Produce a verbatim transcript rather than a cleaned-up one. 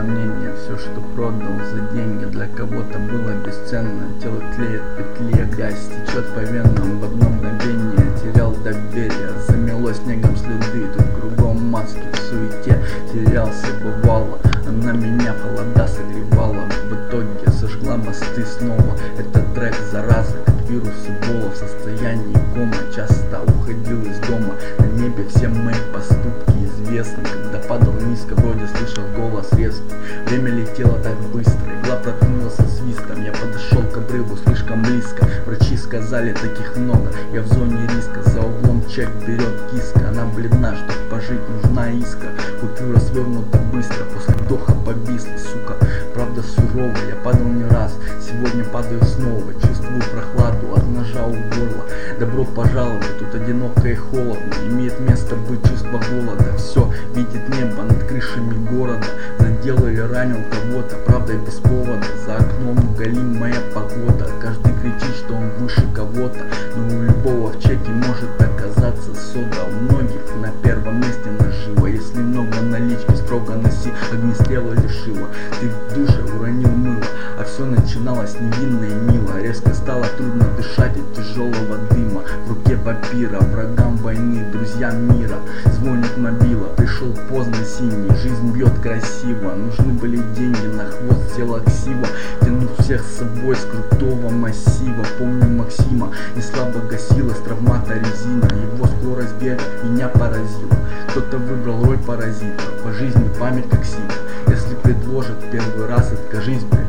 сомнения. Все, что продал за деньги, для кого-то было бесценно. Тело тлеет в петле, грязь течет по венам. В одно мгновение терял доверие, замело снегом следы. Тут кругом маски в суете, терялся бывало. Она меня холода согревала, в итоге сожгла мосты снова. Этот трек зараза, как вирус Эбола. В состоянии кома часто уходил из дома. На небе все мои поступки известны. Когда падал низко, вроде слышал голос резкий. Время летело так быстро, игла проткнулась со свистом. Я подошел к обрыву слишком близко. Врачи сказали, таких много, я в зоне риска. За углом чек берет киска. Она бледна, чтоб пожить нужна искра. Купюра свернута быстро, после вдоха повисла, сука. Правда суровая, я падал не раз, сегодня падаю снова. Чувствую прохладу от ножа у горла. Добро пожаловать, тут одиноко и холодно. Имеет место быть чувство голода. Все видит небо над крышами города. Задел или ранил кого-то, правда без повода. За окном галим моя погода. Каждый кричит, что он выше кого-то. Но у любого в чеке может оказаться сода. У многих на первом месте наживо. Если много налички, строго носи огнестрела или шило. Ты в душе уронил мыло, а все начиналось невинно и мило. Резко стало трудно дышать от тяжелого дыма. В руке папира, врагам войны, друзьям мира. Звонит мобила, пришел поздно синий. Жизнь бьет красиво, нужны были деньги. На хвост села ксива, тянут всех с собой с крутого массива. Помню Максима, не слабо гасила с травмата резина. Его скорость бега меня поразила. Кто-то выбрал роль паразита, по жизни память как сито. Если предложат первый раз, откажись,